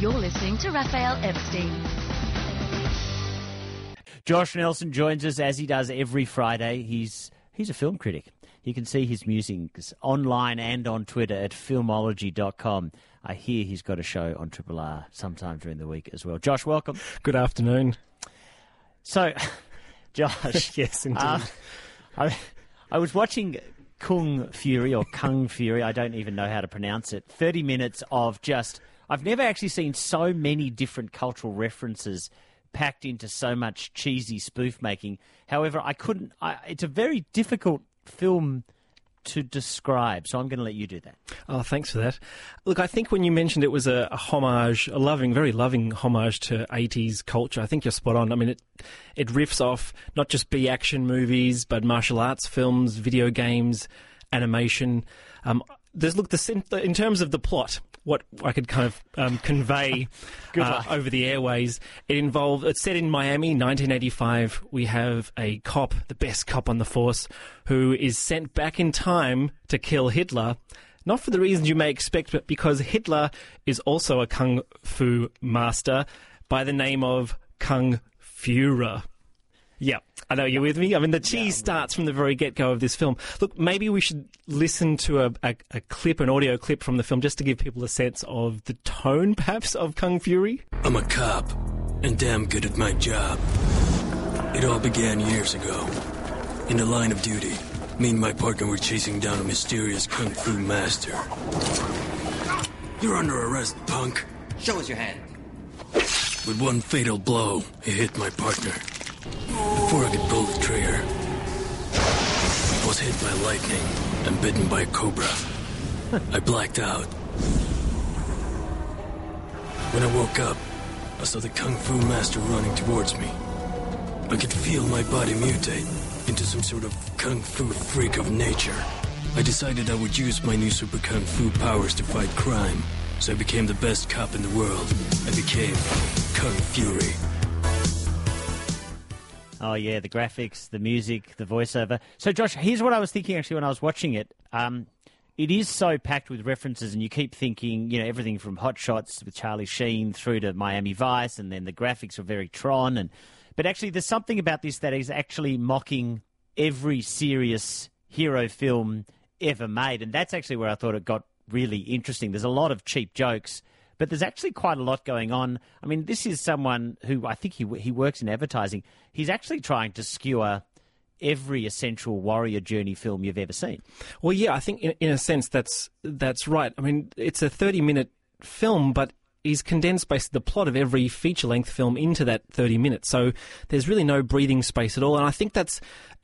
You're listening to Raphael Epstein. Josh Nelson joins us as he does every Friday. He's a film critic. You can see his musings online and on Twitter at filmology.com. I hear he's got a show on Triple R sometime during the week as well. Josh, welcome. Good afternoon. So, Josh. Yes, indeed. I was watching Kung Fury, or Kung Fury, I don't even know how to pronounce it. 30 minutes of just... I've never actually seen so many different cultural references packed into so much cheesy spoof making. However, it's a very difficult film to describe, so I'm going to let you do that. Oh, thanks for that. Look, I think when you mentioned it was a homage, very loving homage to 80s culture, I think you're spot on. I mean, it riffs off not just B-action movies, but martial arts films, video games, animation. In terms of the plot, what I could kind of convey over the airways, it's set in Miami, 1985. We have a cop, the best cop on the force, who is sent back in time to kill Hitler, not for the reasons you may expect, but because Hitler is also a kung fu master by the name of Kung Fuhrer. Yeah, I know you're with me. I mean, the cheese starts from the very get-go of this film. Look, maybe we should listen to a clip, an audio clip from the film, just to give people a sense of the tone, perhaps, of Kung Fury. I'm a cop, and damn good at my job. It all began years ago. In the line of duty, me and my partner were chasing down a mysterious Kung Fu master. You're under arrest, punk. Show us your hand. With one fatal blow, he hit my partner. Before I could pull the trigger, I was hit by lightning and bitten by a cobra. I blacked out. When I woke up, I saw the Kung Fu master running towards me. I could feel my body mutate into some sort of Kung Fu freak of nature. I decided I would use my new super Kung Fu powers to fight crime, so I became the best cop in the world. I became Kung Fury. Oh, yeah, the graphics, the music, the voiceover. So, Josh, here's what I was thinking, actually, when I was watching it. It is so packed with references, and you keep thinking, everything from Hot Shots with Charlie Sheen through to Miami Vice, and then the graphics are very Tron. But actually, there's something about this that is actually mocking every serious hero film ever made, and that's actually where I thought it got really interesting. There's a lot of cheap jokes, but there's actually quite a lot going on. I mean, this is someone who I think he works in advertising. He's actually trying to skewer every essential warrior journey film you've ever seen. Well, yeah, I think in a sense that's right. I mean, it's a 30-minute film, but he's condensed basically the plot of every feature-length film into that 30 minutes. So there's really no breathing space at all. And I think that's,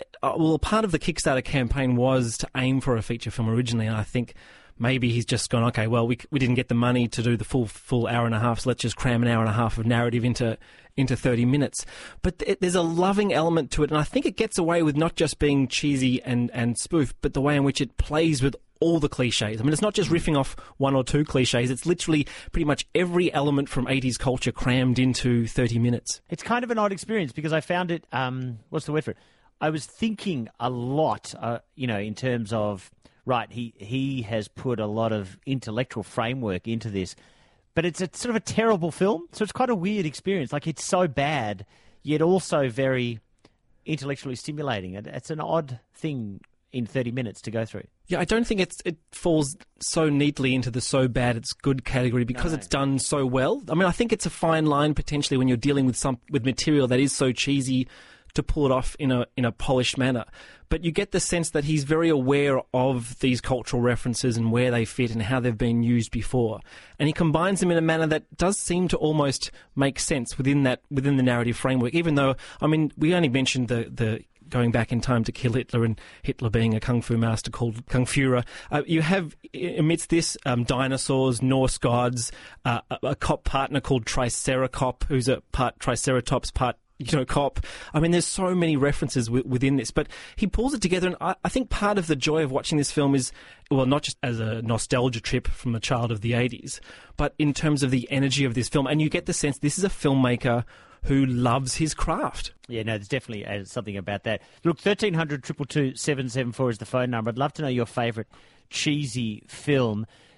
part of the Kickstarter campaign was to aim for a feature film originally, and I think maybe he's just gone, okay, well, we didn't get the money to do the full hour and a half, so let's just cram an hour and a half of narrative into 30 minutes. But there's a loving element to it, and I think it gets away with not just being cheesy and spoof, but the way in which it plays with all the cliches. I mean, it's not just riffing off one or two cliches. It's literally pretty much every element from 80s culture crammed into 30 minutes. It's kind of an odd experience because I found it, what's the word for it? I was thinking a lot, in terms of, right, he has put a lot of intellectual framework into this, but it's a sort of a terrible film, so it's quite a weird experience. Like, it's so bad, yet also very intellectually stimulating. It's an odd thing in 30 minutes to go through. Yeah, I don't think it falls so neatly into the so bad it's good category because it's done so well. I mean, I think it's a fine line potentially when you're dealing with material that is so cheesy to pull it off in a polished manner. But you get the sense that he's very aware of these cultural references and where they fit and how they've been used before. And he combines them in a manner that does seem to almost make sense within the narrative framework, even though, I mean, we only mentioned the going back in time to kill Hitler and Hitler being a kung fu master called Kung Fuhrer. You have, amidst this, dinosaurs, Norse gods, a cop partner called Triceracop, who's a part Triceratops, part cop. I mean, there's so many references within this, but he pulls it together, and I think part of the joy of watching this film is, well, not just as a nostalgia trip from a child of the 80s, but in terms of the energy of this film, and you get the sense this is a filmmaker who loves his craft. Yeah, no, there's definitely something about that. Look, 1300 222 774 is the phone number. I'd love to know your favourite cheesy film.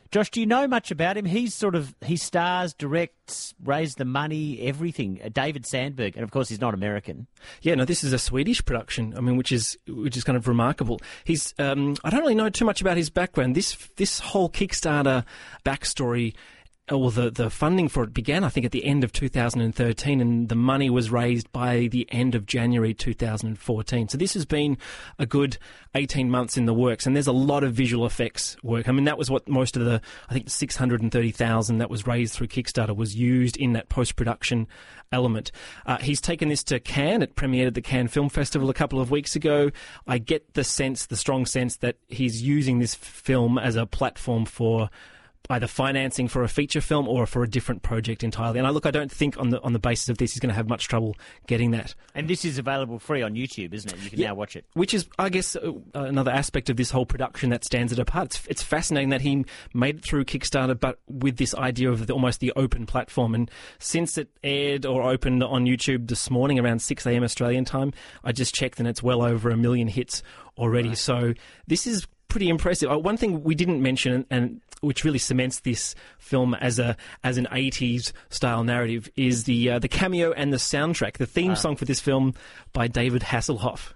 Josh, do you know much about him? He stars, directs, raised the money, everything. David Sandberg, and of course he's not American. Yeah, no, this is a Swedish production. I mean, which is kind of remarkable. He's I don't really know too much about his background. This whole Kickstarter backstory. Well, the funding for it began, I think, at the end of 2013, and the money was raised by the end of January 2014. So this has been a good 18 months in the works, and there's a lot of visual effects work. I mean, that was what most of the 630,000 that was raised through Kickstarter was used in that post-production element. He's taken this to Cannes. It premiered at the Cannes Film Festival a couple of weeks ago. I get the strong sense that he's using this film as a platform for either financing for a feature film or for a different project entirely. And I don't think on the basis of this he's going to have much trouble getting that. And this is available free on YouTube, isn't it? You can now watch it. Which is, I guess, another aspect of this whole production that stands it apart. It's fascinating that he made it through Kickstarter, but with this idea of almost the open platform. And since it aired or opened on YouTube this morning around 6 a.m. Australian time, I just checked and it's well over 1 million hits already. Right. So this is pretty impressive. One thing we didn't mention, and which really cements this film as an 80s style narrative, is the cameo and the soundtrack. The theme song for this film by David Hasselhoff.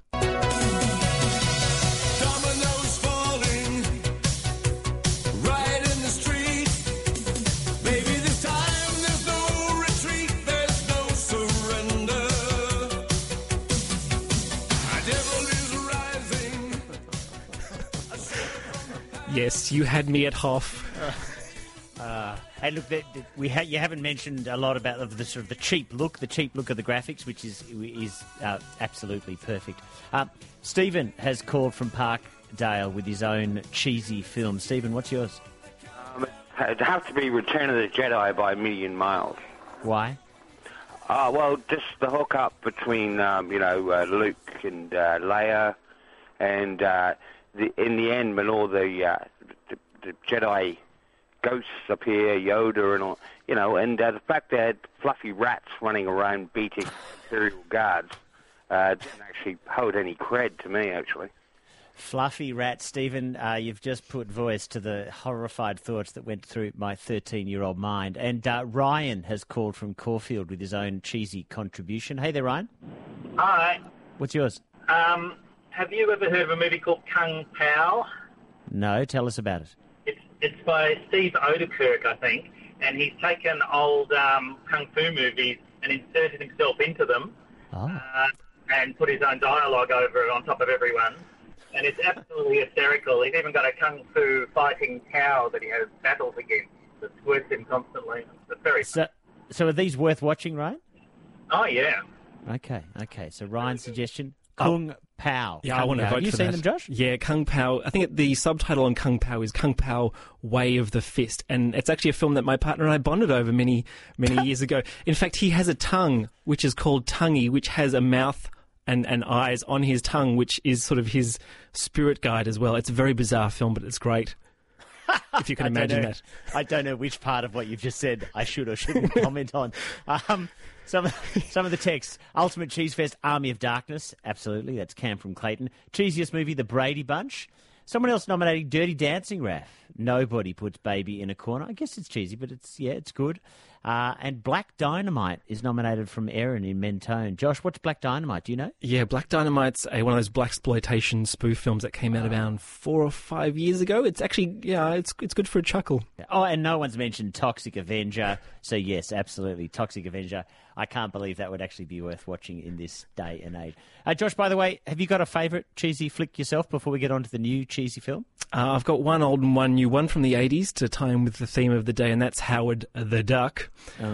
Dominoes falling right in the street. Baby, this time there's no retreat, there's no surrender. A devil is rising. Yes, you had me at Hoff. And look, you haven't mentioned a lot about the sort of the cheap look of the graphics, which is absolutely perfect. Stephen has called from Parkdale with his own cheesy film. Stephen, what's yours? It'd have to be Return of the Jedi by a million miles. Why? Well, just the hookup between Luke and Leia, and in the end when all the Jedi ghosts appear, Yoda and all, and the fact they had fluffy rats running around beating Imperial guards didn't actually hold any cred to me, actually. Fluffy rats, Stephen, you've just put voice to the horrified thoughts that went through my 13-year-old mind. And Ryan has called from Caulfield with his own cheesy contribution. Hey there, Ryan. Hi. What's yours? Have you ever heard of a movie called Kung Pao? No, tell us about it. It's by Steve Odekirk, I think, and he's taken old kung fu movies and inserted himself into them and put his own dialogue over it on top of everyone. And it's absolutely hysterical. He's even got a kung fu fighting cow that he has battles against that squirts him constantly. It's very So are these worth watching, Ryan? Oh, yeah. Okay. So Ryan's suggestion, Kung Pao. Yeah, I want to vote for that. Have you seen them, Josh? Yeah, Kung Pao. I think the subtitle on Kung Pao is Kung Pao Way of the Fist. And it's actually a film that my partner and I bonded over many, many years ago. In fact, he has a tongue, which is called Tonguey, which has a mouth and eyes on his tongue, which is sort of his spirit guide as well. It's a very bizarre film, but it's great. If you can imagine that. I don't know which part of what you've just said I should or shouldn't comment on. Some of the texts. Ultimate Cheese Fest, Army of Darkness. Absolutely, that's Cam from Clayton. Cheesiest movie, The Brady Bunch. Someone else nominating Dirty Dancing, Raph. Nobody puts Baby in a Corner. I guess it's cheesy, but it's good. And Black Dynamite is nominated from Erin in Mentone. Josh, what's Black Dynamite? Do you know? Yeah, Black Dynamite's one of those blaxploitation spoof films that came out around 4 or 5 years ago. It's actually, it's good for a chuckle. Oh, and no one's mentioned Toxic Avenger. So yes, absolutely, Toxic Avenger. I can't believe that would actually be worth watching in this day and age. Josh, by the way, have you got a favourite cheesy flick yourself before we get on to the new cheesy film? I've got one old and one new, one from the 80s to tie in with the theme of the day, and that's Howard the Duck.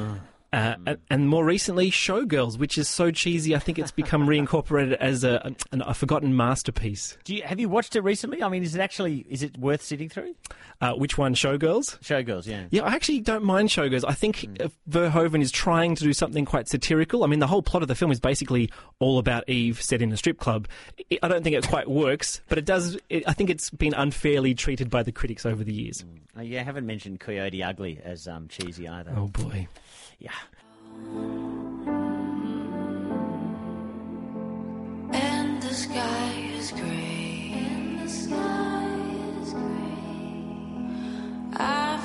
And more recently, Showgirls, which is so cheesy, I think it's become reincorporated as a forgotten masterpiece. Have you watched it recently? I mean, is it worth sitting through? Which one, Showgirls? Showgirls, yeah. Yeah, I actually don't mind Showgirls. I think Verhoeven is trying to do something quite satirical. I mean, the whole plot of the film is basically all about Eve set in a strip club. I don't think it quite works, but it does. I think it's been unfairly treated by the critics over the years. You haven't mentioned Coyote Ugly as cheesy either. Oh, boy. Yeah. And the sky is grey. I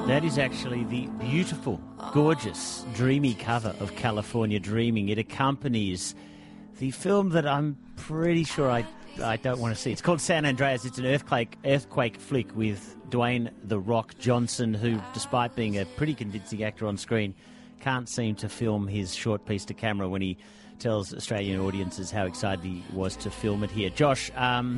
That is actually the beautiful, gorgeous, dreamy cover of California Dreaming. It accompanies the film that I'm pretty sure I don't want to see. It's called San Andreas. It's an earthquake flick with Dwayne "The Rock" Johnson, who, despite being a pretty convincing actor on screen, can't seem to film his short piece to camera when he tells Australian audiences how excited he was to film it here. Josh,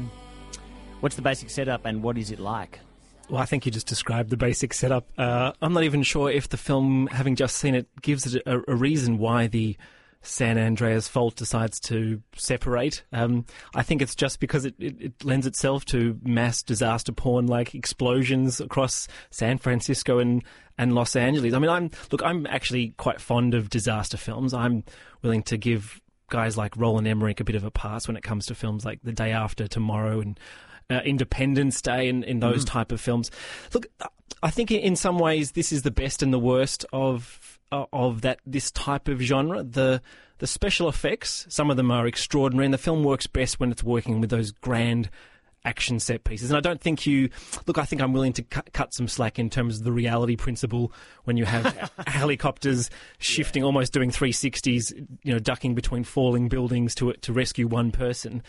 what's the basic setup and what is it like? Well, I think you just described the basic setup. I'm not even sure if the film, having just seen it, gives it a reason why the San Andreas Fault decides to separate. I think it's just because it lends itself to mass disaster porn like explosions across San Francisco and Los Angeles. I mean, I'm actually quite fond of disaster films. I'm willing to give guys like Roland Emmerich a bit of a pass when it comes to films like The Day After Tomorrow and Independence Day and in those type of films. Look, I think in some ways this is the best and the worst of this type of genre. The special effects, some of them are extraordinary, and the film works best when it's working with those grand action set pieces. And I don't think I think I'm willing to cut some slack in terms of the reality principle when you have helicopters shifting, almost doing 360s, ducking between falling buildings to rescue one person.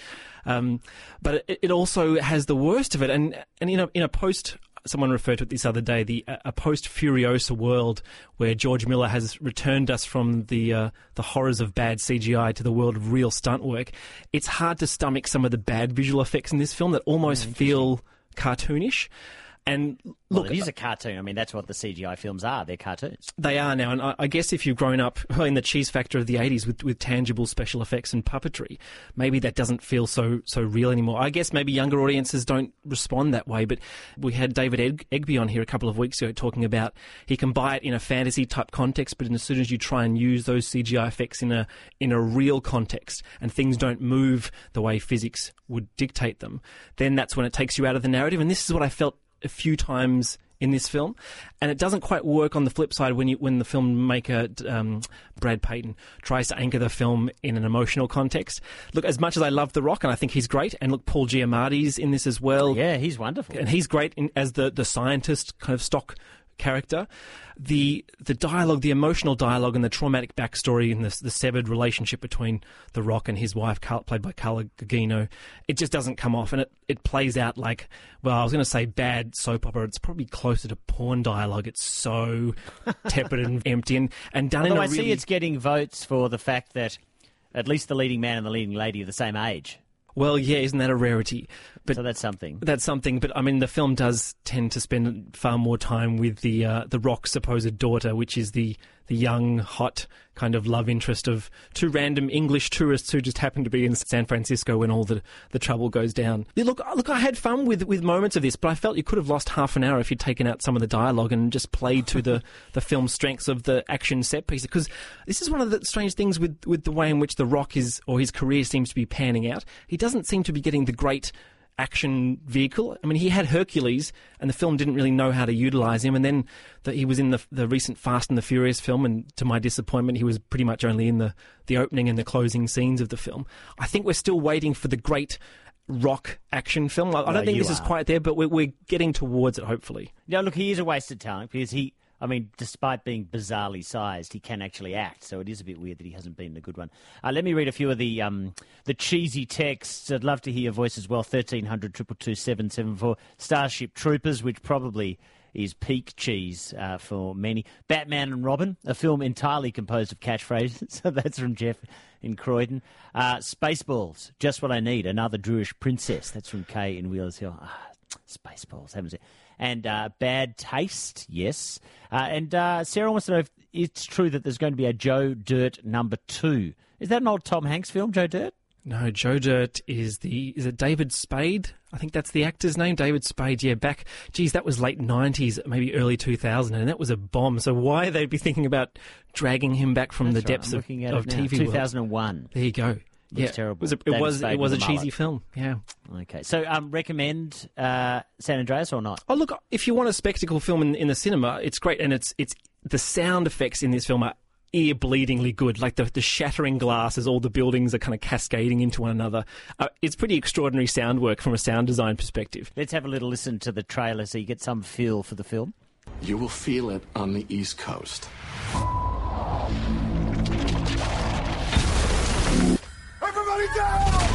But it also has the worst of it. And in a post, someone referred to it this other day, a post-Furiosa world where George Miller has returned us from the horrors of bad CGI to the world of real stunt work. It's hard to stomach some of the bad visual effects in this film that almost feel cartoonish. And look, it is a cartoon. I mean, that's what the CGI films are. They're cartoons. They are now. And I guess if you've grown up in the cheese factor of the 80s with tangible special effects and puppetry, maybe that doesn't feel so real anymore. I guess maybe younger audiences don't respond that way. But we had David Egby on here a couple of weeks ago talking about he can buy it in a fantasy type context, but as soon as you try and use those CGI effects in a real context and things don't move the way physics would dictate them, then that's when it takes you out of the narrative. And this is what I felt a few times in this film, and it doesn't quite work on the flip side when the filmmaker Brad Peyton tries to anchor the film in an emotional context. Look, as much as I love The Rock, and I think he's great, and look, Paul Giamatti's in this as well. Yeah, he's wonderful, and he's great as the scientist kind of stock character. The dialogue, the emotional dialogue, and the traumatic backstory and the severed relationship between The Rock and his wife, played by Carla Gugino, it just doesn't come off, and it plays out like, well, I was going to say bad soap opera. It's probably closer to porn dialogue. It's so tepid and empty and done Although in a I really... see it's getting votes for the fact that at least the leading man and the leading lady are the same age. Well, yeah, isn't that a rarity? But so that's something. That's something. But I mean, the film does tend to spend far more time with the Rock's supposed daughter, which is the young, hot kind of love interest of two random English tourists who just happen to be in San Francisco when all the trouble goes down. Look, I had fun with moments of this, but I felt you could have lost half an hour if you'd taken out some of the dialogue and just played to the film's strengths of the action set piece. Because this is one of the strange things with the way in which The Rock his career seems to be panning out. He doesn't seem to be getting the great action vehicle. I mean, he had Hercules, and the film didn't really know how to utilise him. And then he was in the recent Fast and the Furious film, and to my disappointment, he was pretty much only in the opening and the closing scenes of the film. I think we're still waiting for the great Rock action film. I don't think this is quite there, but we're getting towards it, hopefully. Yeah, look, he is a wasted talent because despite being bizarrely sized, he can actually act. So it is a bit weird that he hasn't been in a good one. Let me read a few of the cheesy texts. I'd love to hear your voice as well. 1300 222 774. Starship Troopers, which probably is peak cheese for many. Batman and Robin, a film entirely composed of catchphrases. So that's from Jeff in Croydon. Spaceballs, just what I need. Another Jewish princess. That's from Kay in Wheelers Hill. Spaceballs, haven't seen. And Bad Taste, yes. And Sarah wants to know if it's true that there's going to be a Joe Dirt number 2. Is that an old Tom Hanks film, Joe Dirt? No, Joe Dirt is it David Spade? I think that's the actor's name, David Spade. Yeah, that was late 90s, maybe early 2000, and that was a bomb. So why they'd be thinking about dragging him back from the depths of TV 2001. World. There you go. Yeah, terrible. It was a cheesy film. Yeah. Okay. So, recommend San Andreas or not? Oh, look, if you want a spectacle film in the cinema, it's great, and it's the sound effects in this film are ear-bleedingly good. Like the shattering glass as all the buildings are kind of cascading into one another. It's pretty extraordinary sound work from a sound design perspective. Let's have a little listen to the trailer so you get some feel for the film. You will feel it on the East Coast. Everybody down!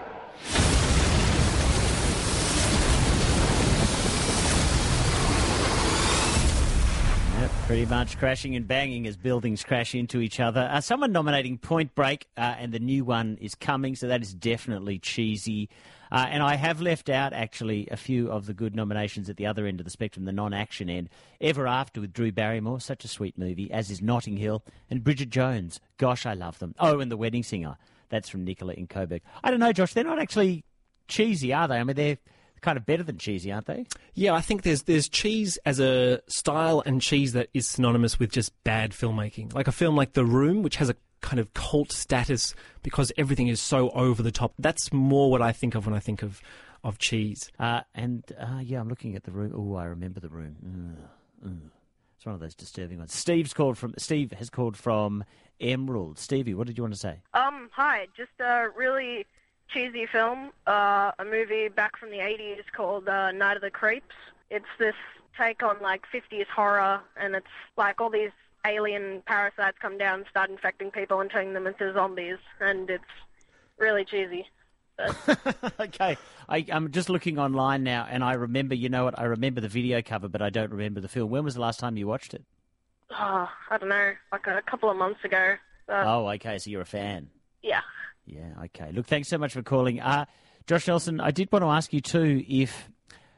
Yep, pretty much crashing and banging as buildings crash into each other. Someone nominating Point Break, and the new one is coming, so that is definitely cheesy. And I have left out, actually, a few of the good nominations at the other end of the spectrum, the non-action end. Ever After with Drew Barrymore, such a sweet movie, as is Notting Hill, and Bridget Jones. Gosh, I love them. Oh, and The Wedding Singer. That's from Nicola in Coburg. I don't know, Josh, they're not actually cheesy, are they? I mean, they're kind of better than cheesy, aren't they? Yeah, I think there's cheese as a style and cheese that is synonymous with just bad filmmaking. Like a film like The Room, which has a kind of cult status because everything is so over the top. That's more what I think of when I think of cheese. Yeah, I'm looking at The Room. Oh, I remember The Room. It's one of those disturbing ones. Steve has called from Emerald. Stevie, what did you want to say? Hi. Just a really cheesy film, a movie back from the 80s called Night of the Creeps. It's this take on, like, 50s horror, and it's like all these alien parasites come down and start infecting people and turning them into zombies, and it's really cheesy. Okay, I'm just looking online now, and I remember, you know what, I remember the video cover, but I don't remember the film. When was the last time you watched it? Oh, I don't know, like a couple of months ago. Oh, okay, so you're a fan. Yeah. Yeah, okay. Look, thanks so much for calling. Josh Nelson, I did want to ask you too if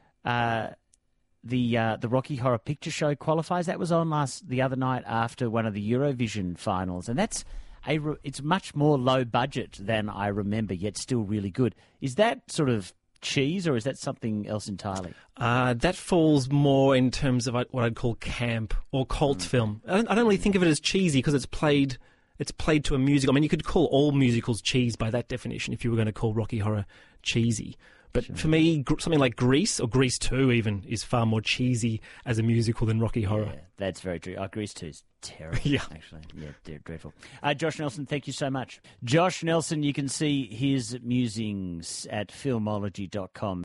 the Rocky Horror Picture Show qualifies. That was on the other night after one of the Eurovision finals, and it's much more low budget than I remember, yet still really good. Is that sort of cheese, or is that something else entirely? That falls more in terms of what I'd call camp or cult film. I don't really think of it as cheesy because it's played to a musical. I mean, you could call all musicals cheese by that definition if you were going to call Rocky Horror cheesy. But for me, something like Grease, or Grease 2 even, is far more cheesy as a musical than Rocky Horror. Yeah, that's very true. Grease 2 is terrible, yeah. Actually. Yeah, dreadful. Josh Nelson, thank you so much. Josh Nelson, you can see his musings at filmology.com.